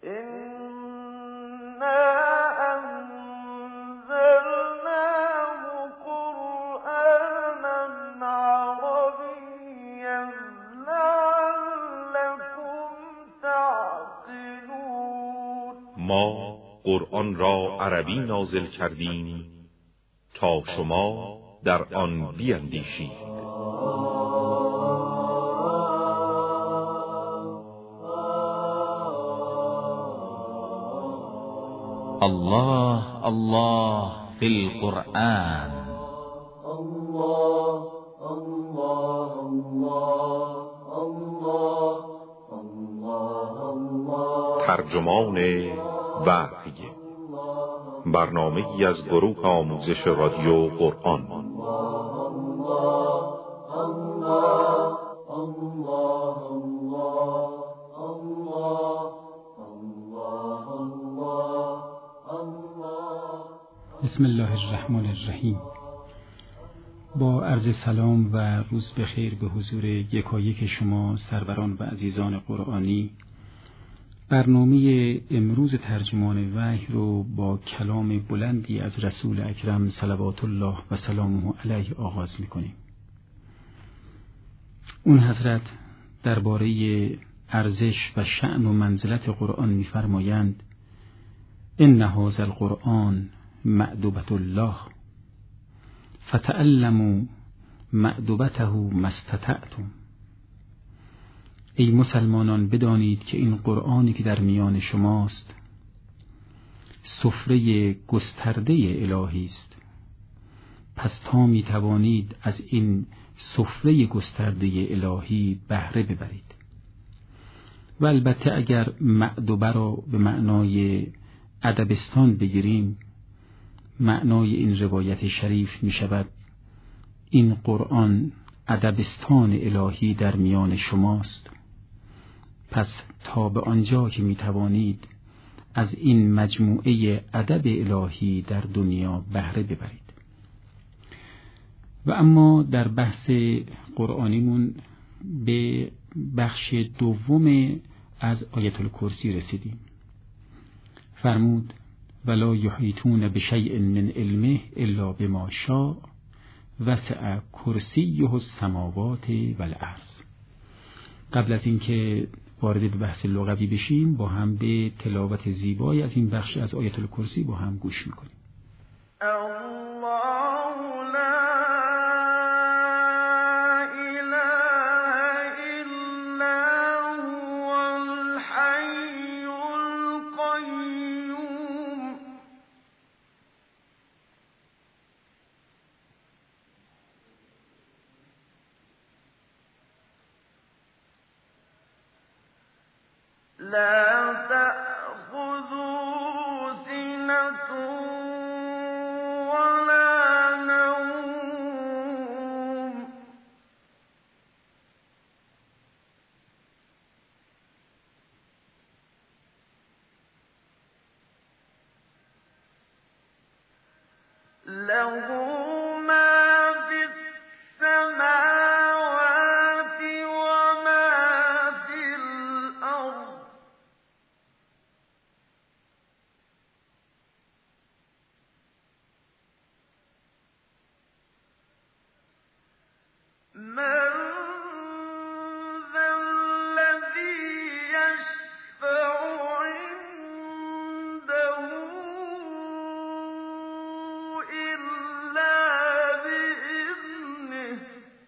ما قرآن را عربی نازل کردیم تا شما در آن بیندیشید. الله الله فی القرآن. الله الله الله الله الله. ترجمان وحی، برنامه‌ای از گروه آموزش رادیو قرآن. بسم الله الرحمن الرحیم. با عرض سلام و روز بخیر به حضور یکایک شما سروران و عزیزان قرآنی، برنامه امروز ترجمان وحی رو با کلام بلندی از رسول اکرم صلوات الله و سلامه علیه آغاز می‌کنیم. اون حضرت درباره ارزش و شأن و منزلت قرآن می‌فرمایند: ان هذا القرآن مأدبة الله فتعلموا مأدبته ما استطعتم. ای مسلمانان، بدانید که این قرآنی که در میان شماست سفره گسترده الهی است، پس تا می توانید از این سفره گسترده الهی بهره ببرید. و البته اگر مأدبه را به معنای ادبستان بگیریم، معنای این روایت شریف می شود این قرآن ادبستان الهی در میان شماست، پس تا به آنجا که می توانید از این مجموعه ادب الهی در دنیا بهره ببرید. و اما در بحث قرآنیمون به بخش دوم از آیت الکرسی رسیدیم. فرمود: ولا یحیطون بشیء من علمه الا بما شاء وسع کرسیه السماوات والارض. قبل از اینکه وارد به بحث لغوی بشیم، با هم به تلاوت زیبایی از این بخش از آیت الکرسی با هم گوش میکنیم. لا تأخذه سنة ولا نوم له ما في السماوات وما في الأرض من ذا الذي يشفع عنده إلا بإذنه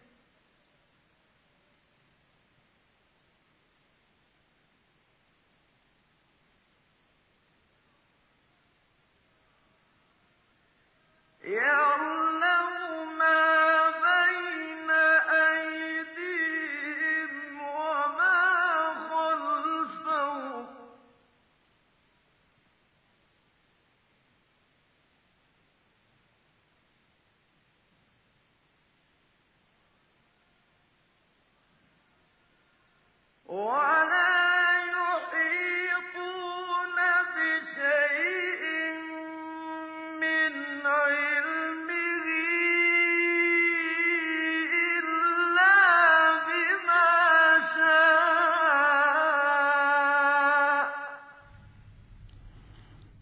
يعلم ما بين أيديهم وما خلفهم ولا يحيطون بشيء من علمه إلا بما شاء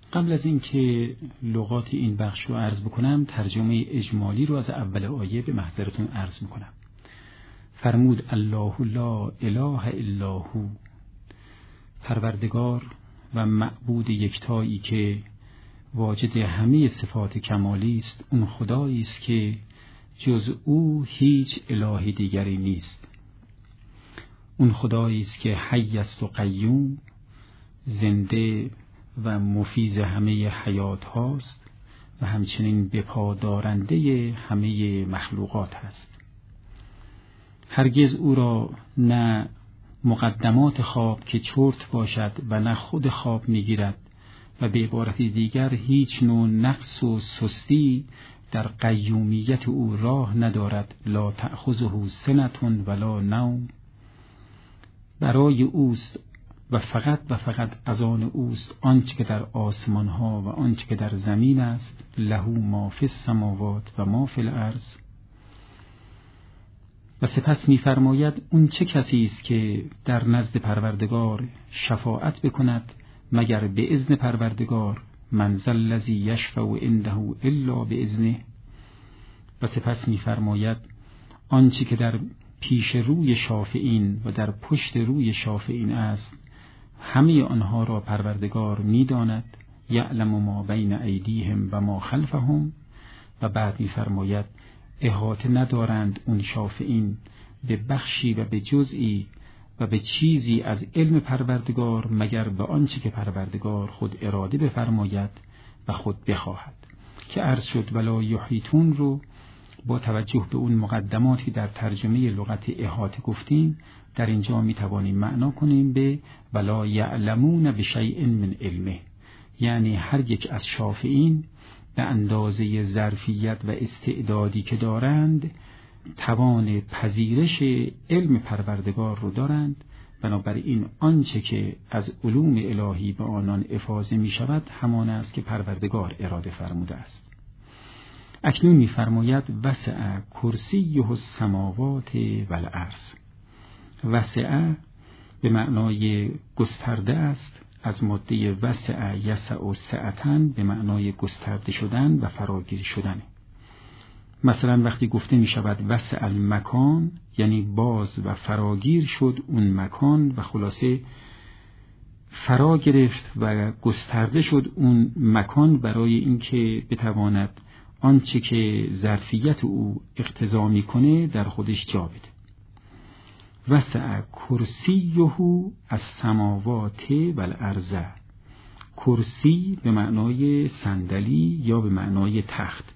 قبل از اینکه لغات این بخش رو عرض بکنم، ترجمه اجمالی رو از اول آیه به محضرتون عرض میکنم. فرمود الله لا اله الا هو، پروردگار و معبود یکتایی که واجد همه صفات کمالی است، اون خدایی است که جز او هیچ اله دیگری نیست. اون خدایی است که حی است و قیوم، زنده و مفیض همه حیات هاست و همچنین بپادارنده همه مخلوقات هست. هرگز او را نه مقدمات خواب که چرت باشد و نه خود خواب میگیرد و به عبارت دیگر هیچ نوع نقص و سستی در قیومیت او راه ندارد. لا تأخذه سنة ولا نوم، برای اوست و فقط از آن اوست آنچه که در آسمان ها و آنچه که در زمین است. له ما فی السماوات و ما فی الارض. و سپس می‌فرماید اون چه کسی است که در نزد پروردگار شفاعت بکند مگر به اذن پروردگار. من ذا الذی یشفع عنده الا باذنه. و سپس می‌فرماید آنچه که در پیش روی شافعین و در پشت روی شافعین است، همه آنها را پروردگار می‌داند. یعلم ما بین ایدیهم و ما خلفهم. و بعد می‌فرماید احاطه ندارند اون شافعین به بخشی و به جزئی و به چیزی از علم پروردگار مگر به آنچه که پروردگار خود اراده بفرماید و خود بخواهد. که عرض شد ولا یحیطون رو با توجه به اون مقدماتی که در ترجمه لغت احاطه گفتیم، در اینجا میتوانیم معنا کنیم به ولا یعلمون بشیء من علمه، یعنی هر یک از شافعین به اندازه ظرفیت و استعدادی که دارند توان پذیرش علم پروردگار رو دارند. بنابراین آنچه که از علوم الهی به آنان افاضه می شود همان است که پروردگار اراده فرموده است. اکنون می فرماید وسع کرسیه السماوات والارض. وسع به معنای گسترده است، از ماده وسع یسع سعتن به معنای گسترده شدن و فراگیر شدن. مثلا وقتی گفته می شود وسع المکان، یعنی باز و فراگیر شد اون مکان و خلاصه فرا گرفت و گسترده شد اون مکان برای اینکه بتواند آنچه که ظرفیت او اقتضا میکنه در خودش جا بده. وسع کرسیه السماوات والارض. کرسی به معنای صندلی یا به معنای تخت،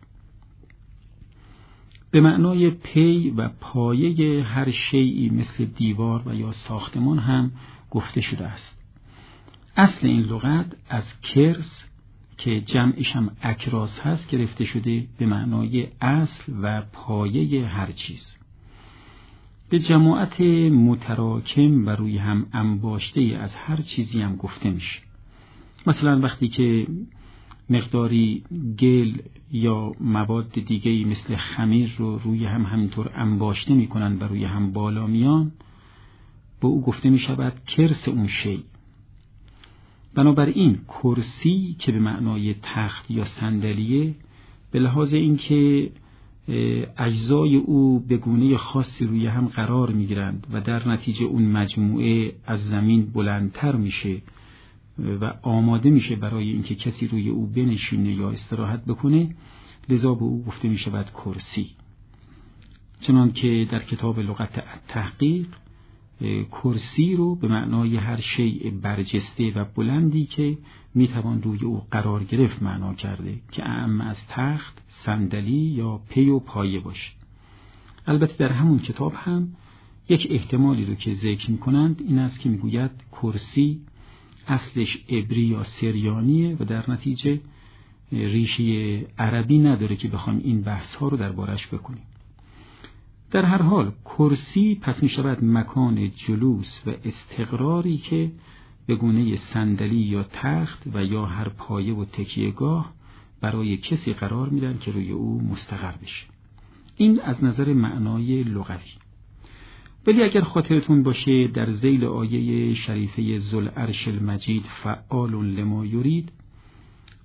به معنای پی و پایه هر شیئی مثل دیوار و یا ساختمان هم گفته شده است. اصل این لغت از کرس که جمعش هم اکراس هست گرفته شده به معنای اصل و پایه هر چیز. به جماعت متراکم و روی هم انباشته از هر چیزی هم گفته میشه. مثلا وقتی که مقداری گل یا مواد دیگه‌ای مثل خمیر رو روی هم همینطور انباشته میکنن و روی هم بالا میان، با او گفته میشود کرس اون شی. بنابراین کرسی که به معنای تخت یا صندلیه، به لحاظ اینکه اجزای او به گونه خاصی روی هم قرار میگیرند و در نتیجه اون مجموعه از زمین بلندتر میشه و آماده میشه برای اینکه کسی روی او بنشینه یا استراحت بکنه، لذا به او گفته میشود کرسی. چنان که در کتاب لغت تحقیق کرسی رو به معنای هر شیء برجسته و بلندی که میتوان روی او قرار گرفت معنا کرده که اعم از تخت، صندلی یا پی و پایه باشه. البته در همون کتاب هم یک احتمالی رو که ذکر میکنند این است که میگوید کرسی اصلش عبری یا سریانیه و در نتیجه ریشه عربی نداره که بخوایم این بحث ها رو دربارش بکنیم. در هر حال کرسی پس می شود مکان جلوس و استقراری که به گونه صندلی یا تخت و یا هر پایه و تکیهگاه برای کسی قرار میدن که روی او مستقر بشه. این از نظر معنای لغوی. ولی اگر خاطرتون باشه در ذیل آیه شریفه ذوالعرش المجید فعال لما یرید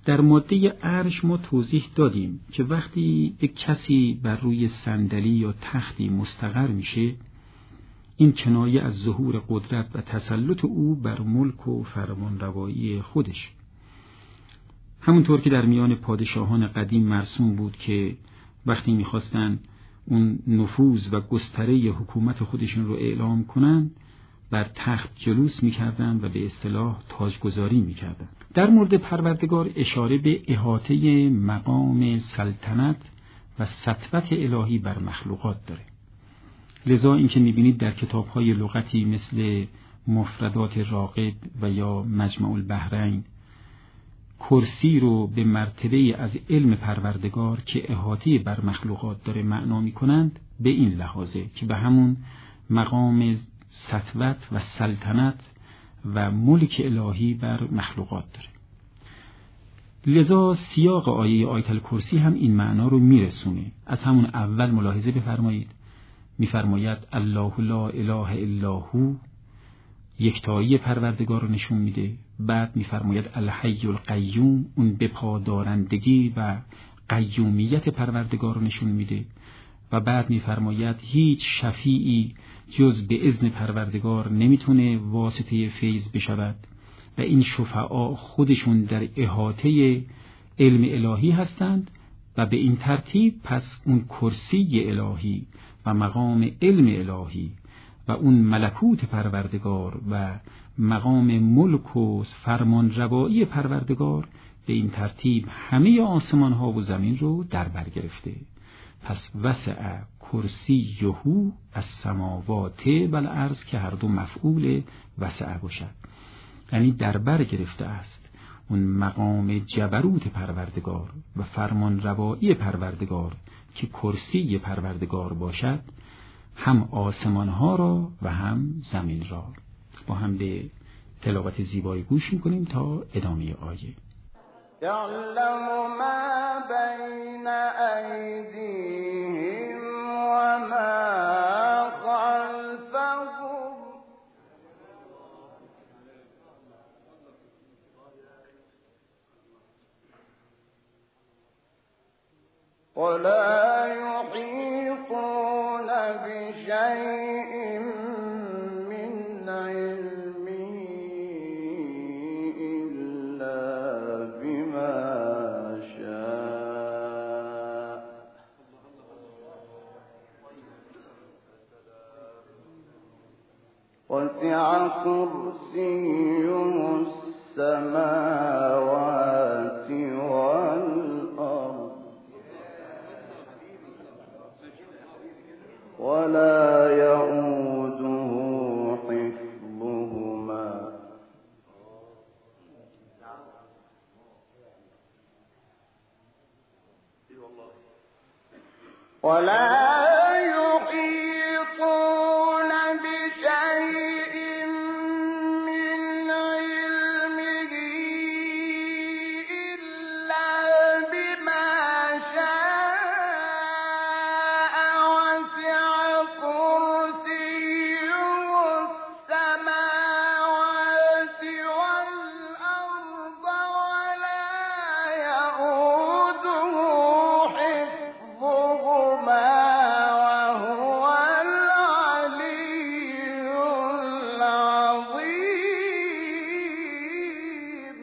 در ماده عرش ما توضیح دادیم که وقتی یک کسی بر روی صندلی یا تختی مستقر میشه، این کنایه از ظهور قدرت و تسلط او بر ملک و فرمانروایی خودش. همونطور که در میان پادشاهان قدیم مرسوم بود که وقتی میخواستن اون نفوذ و گستره حکومت خودشون رو اعلام کنن، بر تخت جلوس میکردن و به اصطلاح تاجگذاری میکردن. در مورد پروردگار اشاره به احاطه مقام سلطنت و سطوت الهی بر مخلوقات داره. لذا اینکه میبینید در کتاب‌های لغتی مثل مفردات راغب و یا مجمع البحرین کرسی رو به مرتبه از علم پروردگار که احاطه بر مخلوقات داره معنا میکنند، به این لحاظه که به همون مقام سطوت و سلطنت و ملک الهی بر مخلوقات داره. لذا سیاق آیت الکرسی هم این معنا رو میرسونه. از همون اول ملاحظه بفرمایید، میفرماید الله لا اله الا هو، یکتایی پروردگار رو نشون میده. بعد میفرماید الحی القیوم، اون بپادارندگی و قیومیت پروردگار رو نشون میده. و بعد میفرماید هیچ شفیعی جز به اذن پروردگار نمیتونه واسطه فیض بشود و این شفعا خودشون در احاطه علم الهی هستند و به این ترتیب پس اون کرسی الهی و مقام علم الهی و اون ملکوت پروردگار و مقام ملک و فرمان روایی پروردگار به این ترتیب همه آسمان ها و زمین رو در بر گرفته. پس وسع کرسیه السماوات والارض که هر دو مفعول وسع باشد، یعنی در بر گرفته است اون مقام جبروت پروردگار و فرمان روایی پروردگار که کرسی پروردگار باشد، هم آسمان ها را و هم زمین را. با هم به تلاوت زیبایی گوش میکنیم تا ادامه آیه. يعلم ما بين أيديهم وما خلفهم ولا يحيطون بشيء من علمه إلا بما شاء وسع كرسيه السماوات والأرض ولا يؤوده حفظهما ولا يحيطون بشيء من علمه إلا بما شاء وسع كرسيه السماوات والأرض ولا يؤوده حفظهما وهو العلي العظيم.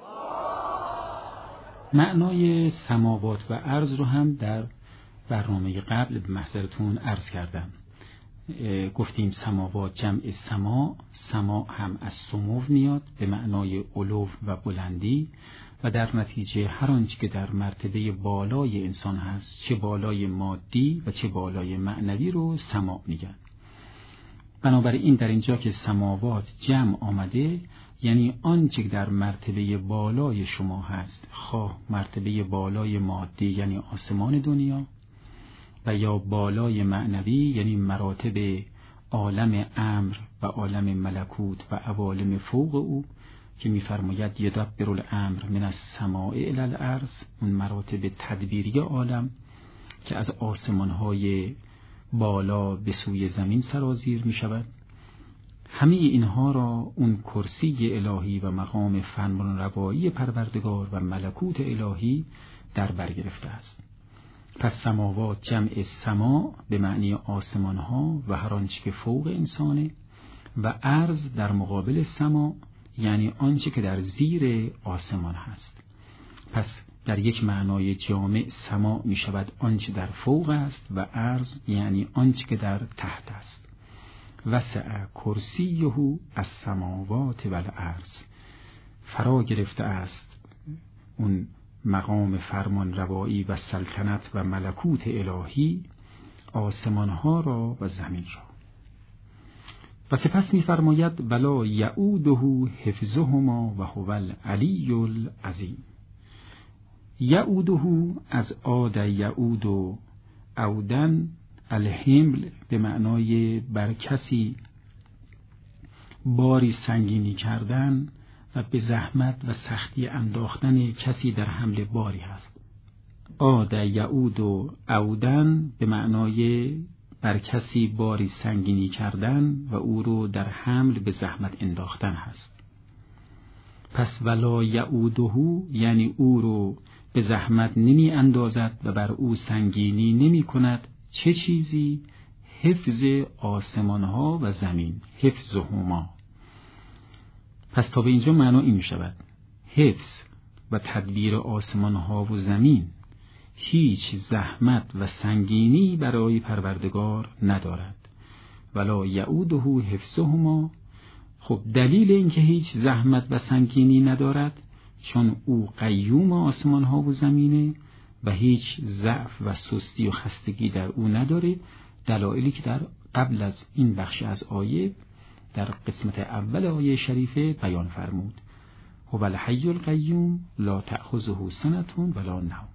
معنای سماوات و ارض رو هم در برنامه قبل به محضرتون عرض کردم. گفتیم سماوات جمع سما، سما هم از سمو میاد به معنای علو و بلندی و در نتیجه هر آنچه که در مرتبه بالای انسان هست، چه بالای مادی و چه بالای معنوی رو سما میگن. بنابراین در اینجا که سماوات جمع آمده، یعنی آنچه که در مرتبه بالای شما هست، خواه مرتبه بالای مادی یعنی آسمان دنیا و یا بالای معنوی یعنی مراتب عالم امر و عالم ملکوت و عوالم فوق او که می‌فرماید یدبر الامر من السماء الی الارض، اون مراتب تدبیری عالم که از آسمان‌های بالا به سوی زمین سرازیر می‌شود. همه اینها را اون کرسی الهی و مقام فرمانروایی پروردگار و ملکوت الهی در بر گرفته است. پس سماوات جمع سما به معنی آسمان ها و هر آنچه که فوق انسانه، و ارض در مقابل سما یعنی آنچه که در زیر آسمان هست. پس در یک معنای جامع سما می شود آنچه در فوق است و ارض یعنی آنچه که در تحت است. وسع کرسیه السماوات والارض، فرا گرفته است اون مقام فرمان روایی و سلطنت و ملکوت الهی آسمانها را و زمین را. و سپس می‌فرماید ولا یعوده حفظهما و هو العلی العظیم. یعوده از عاد یعود عودن الحمل به معنای بر کسی باری سنگینی کردن و به زحمت و سختی انداختن کسی در حمل باری هست. عاد یعود عودن به معنای بر کسی باری سنگینی کردن و او رو در حمل به زحمت انداختن هست. پس ولا یعوده یعنی او رو به زحمت نمی اندازد و بر او سنگینی نمی کند. چه چیزی؟ حفظ آسمانها و زمین، حفظهما. پس تا به اینجا معنا این می شود حفظ و تدبیر آسمانها و زمین هیچ زحمت و سنگینی برای پروردگار ندارد. ولا یعوده حفظهما. خب دلیل اینکه هیچ زحمت و سنگینی ندارد چون او قیوم آسمانها و زمینه و هیچ ضعف و سستی و خستگی در او نداره. دلایلی که در قبل از این بخش از آیه در قسمت اول آیه شریفه بیان فرمود. هو الحی القیوم لا تأخذه سنة ولا نوم.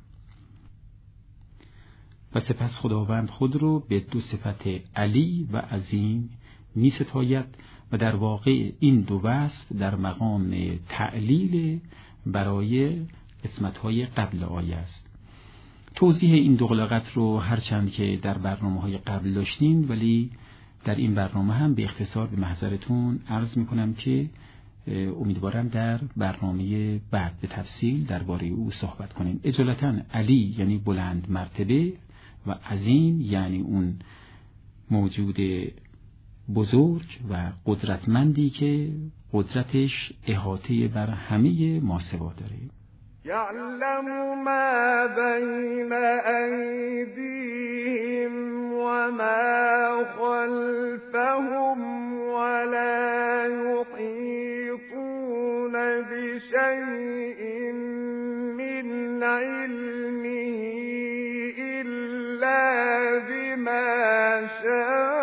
و سپس خداوند خود رو به دو صفت علی و عظیم می ستاید و در واقع این دو وصف در مقام تعلیل برای قسمت‌های قبل آیه است. توضیح این دو لغت رو هرچند که در برنامه‌های قبل داشتیم ولی در این برنامه هم به اختصار به محضرتون عرض می‌کنم که امیدوارم در برنامه بعد به تفصیل درباره او صحبت کنیم. اجالتاً علی یعنی بلند مرتبه و عظیم یعنی اون موجود بزرگ و قدرتمندی که قدرتش احاطه بر همه ماسوا داره. یعلم ما بین ایدیهم و ما خلفهم ولا یحیطون بشیء من علمه الا بما شاء.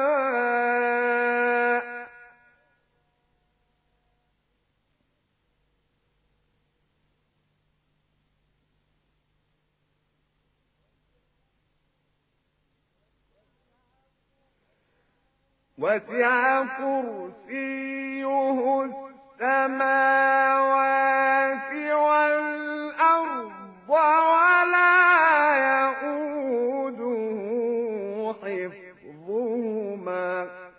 وسع كرسيه السماوات والأرض ولا يئوده حفظهما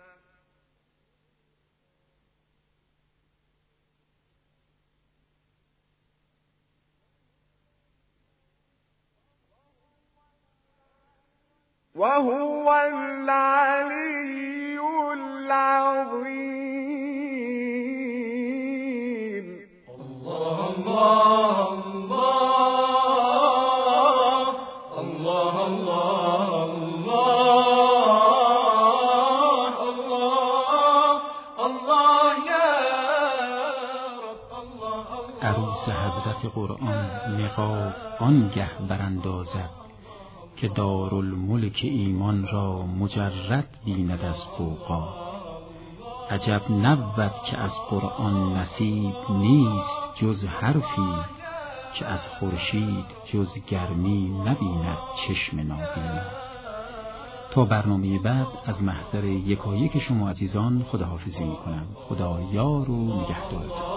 وهو العلي العظيم. الله الله الله الله الله الله يا رب الله. عروس حضرت قرآن نقاب آنگه براندازد که دارالملک ایمان را مجرد بیند از غوغا. عجب نبود که از قرآن نصیب نیست جز حرفی که از خورشید جز گرمی نبیند چشم نابینا. تا برنامه بعد از محضر یکایک شما عزیزان خداحافظی می‌کنم. خدا یار و نگهدار.